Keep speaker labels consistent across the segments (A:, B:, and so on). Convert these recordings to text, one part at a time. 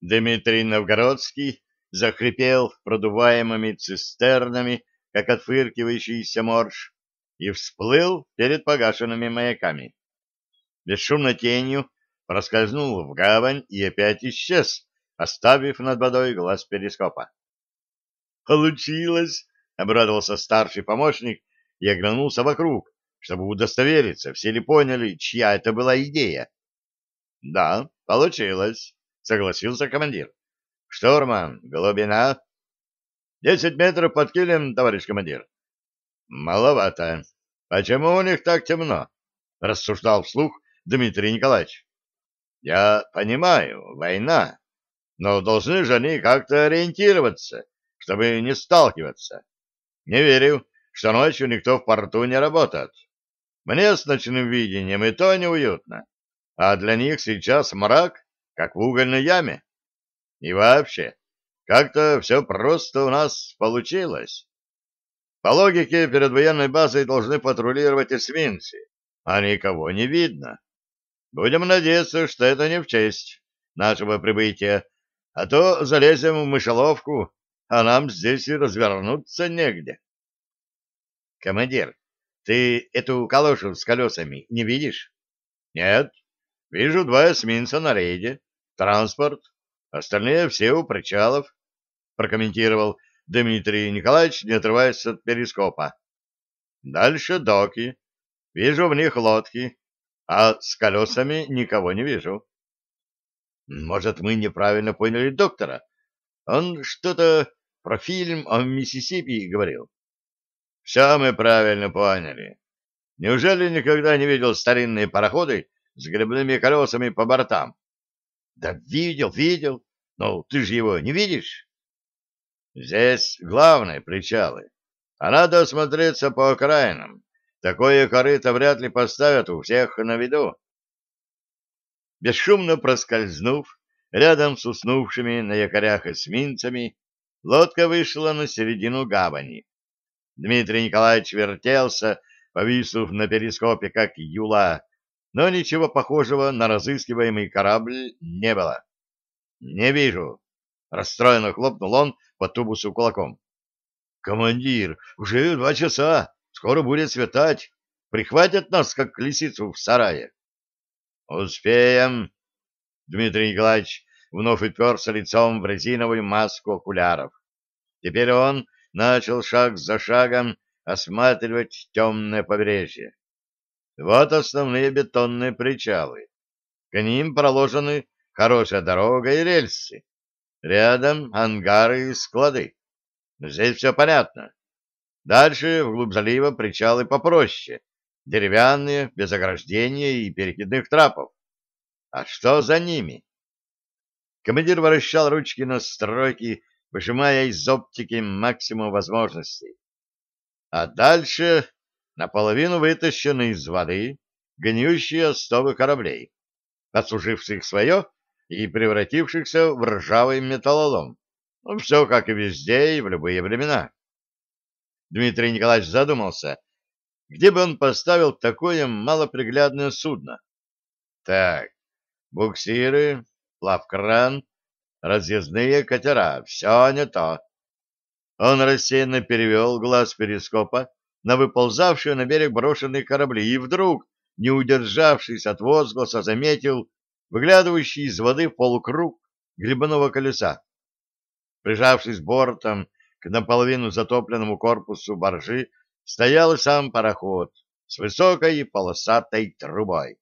A: Дмитрий Новгородский захрипел продуваемыми цистернами, как отфыркивающийся морж, и всплыл перед погашенными маяками. Бесшумно тенью проскользнул в гавань и опять исчез, оставив над водой глаз перископа. «Получилось!» — обрадовался старший помощник и оглянулся вокруг, чтобы удостовериться, все ли поняли, чья это была идея. «Да, получилось», — согласился командир. «Штурман, глубина?» 10 метров под килем, товарищ командир». «Маловато. Почему у них так темно?» — рассуждал вслух Дмитрий Николаевич. «Я понимаю, война, но должны же они как-то ориентироваться, чтобы не сталкиваться. Не верю, что ночью никто в порту не работает. Мне с ночным видением и то неуютно, а для них сейчас мрак, как в угольной яме. И вообще, как-то все просто у нас получилось. По логике, перед военной базой должны патрулировать эсминцы, а никого не видно. Будем надеяться, что это не в честь нашего прибытия, а то залезем в мышеловку, а нам здесь и развернуться негде. Командир, ты эту калошу с колесами не видишь? Нет. Вижу 2 эсминца на рейде, транспорт, остальные все у причалов, прокомментировал Дмитрий Николаевич, не отрываясь от перископа. Дальше доки. Вижу в них лодки, а с колесами никого не вижу. Может, мы неправильно поняли доктора? Он что-то про фильм о Миссисипи говорил. Все мы правильно поняли. Неужели никогда не видел старинные пароходы с гребными колесами по бортам? Да видел, видел. Но ты же его не видишь? Здесь главные причалы. А надо осмотреться по окраинам. Такое корыто вряд ли поставят у всех на виду. Бесшумно проскользнув рядом с уснувшими на якорях эсминцами, лодка вышла на середину гавани. Дмитрий Николаевич вертелся, повиснув на перископе, как юла, но ничего похожего на разыскиваемый корабль не было. «Не вижу», — расстроенно хлопнул он по тубусу кулаком. «Командир, уже 2 часа, скоро будет светать. Прихватят нас, как лисицу в сарае». «Успеем». Дмитрий Николаевич вновь уперся лицом в резиновую маску окуляров. Теперь он начал шаг за шагом осматривать темное побережье. Вот основные бетонные причалы. К ним проложены хорошая дорога и рельсы. Рядом ангары и склады. Здесь все понятно. Дальше вглубь залива причалы попроще. Деревянные, без ограждения и перекидных трапов. А что за ними? Командир вращал ручки настройки, выжимая из оптики максимум возможностей. А дальше наполовину вытащены из воды гниющие остовы кораблей, отслуживших свое и превратившихся в ржавый металлолом. Ну, все как и везде и в любые времена. Дмитрий Николаевич задумался, где бы он поставил такое малоприглядное судно. Так, буксиры, плавкран, разъездные катера — все не то. Он рассеянно перевел глаз перископа на выползавшие на берег брошенные корабли и вдруг, не удержавшись от возгласа, заметил выглядывающий из воды полукруг гребаного колеса. Прижавшись бортом к наполовину затопленному корпусу баржи, стоял сам пароход с высокой полосатой трубой.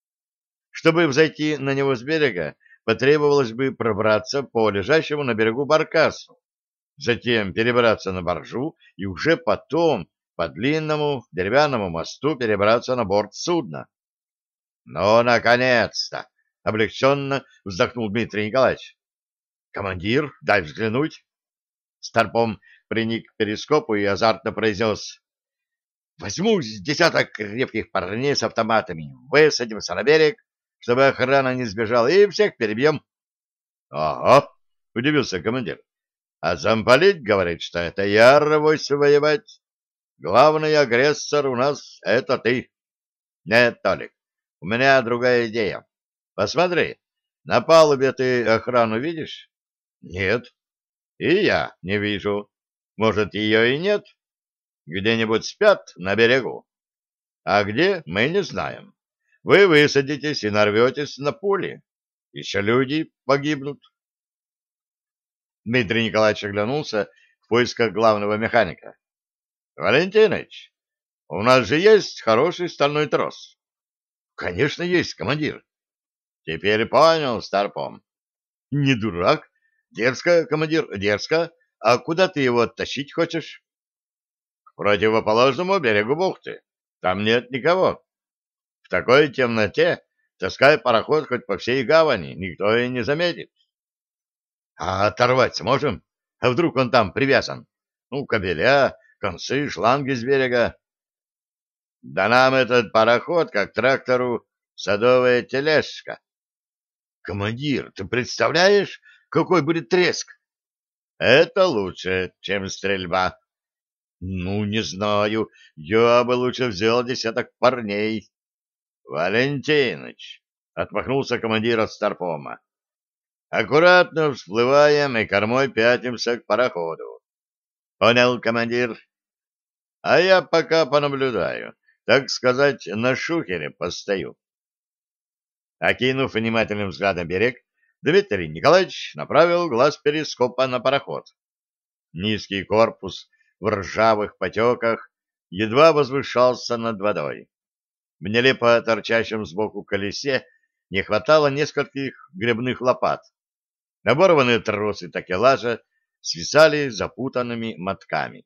A: Чтобы взойти на него с берега, потребовалось бы пробраться по лежащему на берегу баркасу, затем перебраться на баржу и уже потом по длинному деревянному мосту перебраться на борт судна. «Ну, наконец-то!» — облегченно вздохнул Дмитрий Николаевич. «Командир, дай взглянуть!» Старпом приник к перископу и азартно произнес: «Возьму с десяток крепких парней с автоматами, высадимся на берег, чтобы охрана не сбежала, и всех перебьем». «Ага», — удивился командир. «А замполит говорит, что это я рвусь воевать. Главный агрессор у нас — это ты». «Нет, Толик, у меня другая идея. Посмотри, На палубе ты охрану видишь? Нет. И я не вижу. Может, ее и нет? Где-нибудь спят на берегу. А где, мы не знаем. Вы высадитесь и нарветесь на пули. Еще люди погибнут. Дмитрий Николаевич оглянулся в поисках главного механика. — Валентиныч, у нас же есть хороший стальной трос. — Конечно, есть, командир. — Теперь понял, Старпом. — Не дурак. Дерзко, командир, дерзко. А куда ты его оттащить хочешь? — К противоположному берегу бухты. Там нет никого. В такой темноте таскай пароход хоть по всей гавани, никто и не заметит. — А оторвать сможем? А вдруг он там привязан? Ну, кабеля, концы, шланги с берега. — Да нам этот пароход, как трактору, садовая тележка. — Командир, ты представляешь, какой будет треск? — Это лучше, чем стрельба. — Ну, не знаю, я бы лучше взял десяток парней. — Валентиныч, — отмахнулся командир от старпома, — аккуратно всплываем и кормой пятимся к пароходу. — Понял, командир? — А я пока понаблюдаю, так сказать, на шухере постою. Окинув внимательным взглядом берег, Дмитрий Николаевич направил глаз перископа на пароход. Низкий корпус в ржавых потеках едва возвышался над водой. В нелепо торчащем сбоку колесе не хватало нескольких гребных лопат. Оборванные тросы такелажа свисали запутанными мотками.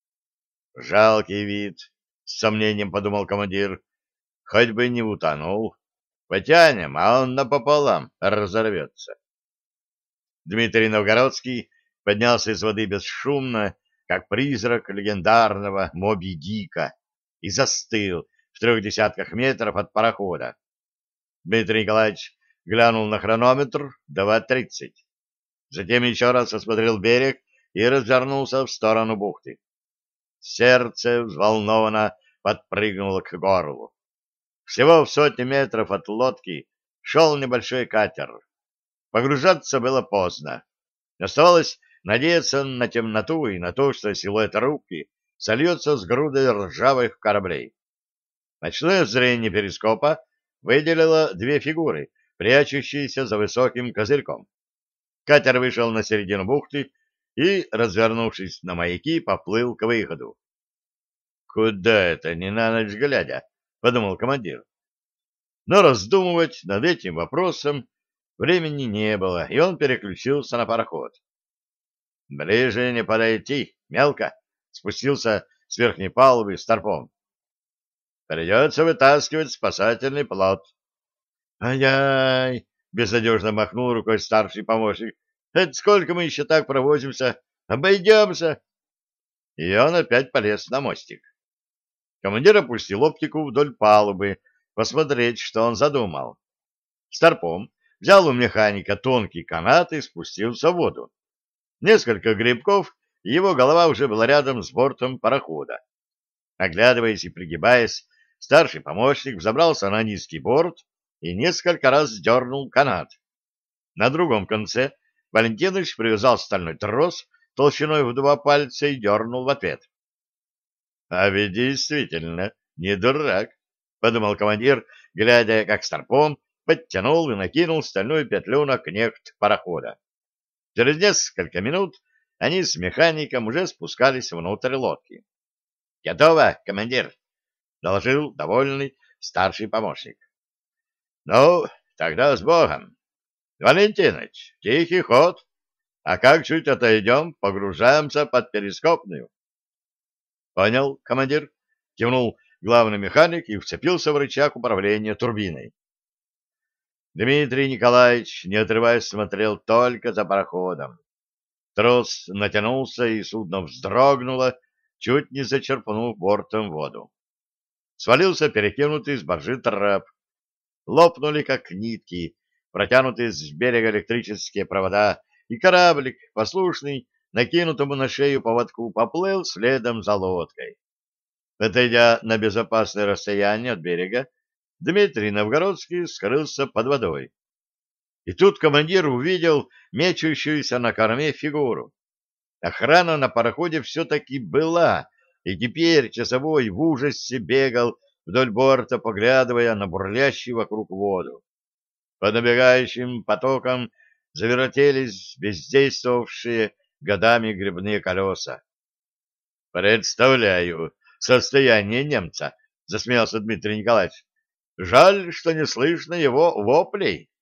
A: «Жалкий вид», — с сомнением подумал командир, — «хоть бы не утонул. Потянем, а он напополам разорвется». Дмитрий Новгородский поднялся из воды бесшумно, как призрак легендарного Моби Дика, и застыл в 30 метрах от парохода. Дмитрий Николаевич глянул на хронометр — 2:30. Затем еще раз осмотрел берег и развернулся в сторону бухты. Сердце взволнованно подпрыгнуло к горлу. Всего в 100 метров от лодки шел небольшой катер. Погружаться было поздно. Оставалось надеяться на темноту и на то, что силуэт рубки сольется с грудой ржавых кораблей. Ночное зрение перископа выделило две фигуры, прячущиеся за высоким козырьком. Катер вышел на середину бухты и, развернувшись на маяки, поплыл к выходу. «Куда это, не на ночь глядя?» — подумал командир. Но раздумывать над этим вопросом времени не было, и он переключился на пароход. «Ближе не подойти, мелко!» — спустился с верхней палубы старпом. «Придется вытаскивать спасательный плот». «Ай-яй!» — безнадежно махнул рукой старший помощник. «Это сколько мы еще так провозимся? Обойдемся!» И он опять полез на мостик. Командир опустил оптику вдоль палубы, посмотреть, что он задумал. Старпом взял у механика тонкий канат и спустился в воду. Несколько грибков, и его голова уже была рядом с бортом парохода. Оглядываясь и пригибаясь, старший помощник взобрался на низкий борт и несколько раз дернул канат. На другом конце Валентинович привязал стальной трос толщиной в 2 пальца и дернул в ответ. — А ведь действительно не дурак, — подумал командир, глядя, как старпом подтянул и накинул стальную петлю на кнехт парохода. Через несколько минут они с механиком уже спускались внутрь лодки. — Готово, командир, — доложил довольный старший помощник. — Ну, тогда с Богом. Валентиныч, тихий ход. А как чуть отойдем, погружаемся под перископную. — Понял, командир, — кивнул главный механик и вцепился в рычаг управления турбиной. Дмитрий Николаевич, не отрываясь, смотрел только за пароходом. Трос натянулся, и судно вздрогнуло, чуть не зачерпнув бортом воду. Свалился перекинутый с баржи трап. Лопнули, как нитки, протянутые с берега электрические провода, и кораблик, послушный накинутому на шею поводку, поплыл следом за лодкой. Отойдя на безопасное расстояние от берега, Дмитрий Новгородский скрылся под водой. И тут командир увидел мечущуюся на корме фигуру. Охрана на пароходе все-таки была, и теперь часовой в ужасе бегал вдоль борта, поглядывая на бурлящую вокруг воду. Под набегающим потоком завертелись бездействовавшие годами гребные колеса. «Представляю состояние немца», — засмеялся Дмитрий Николаевич. «Жаль, что не слышно его воплей».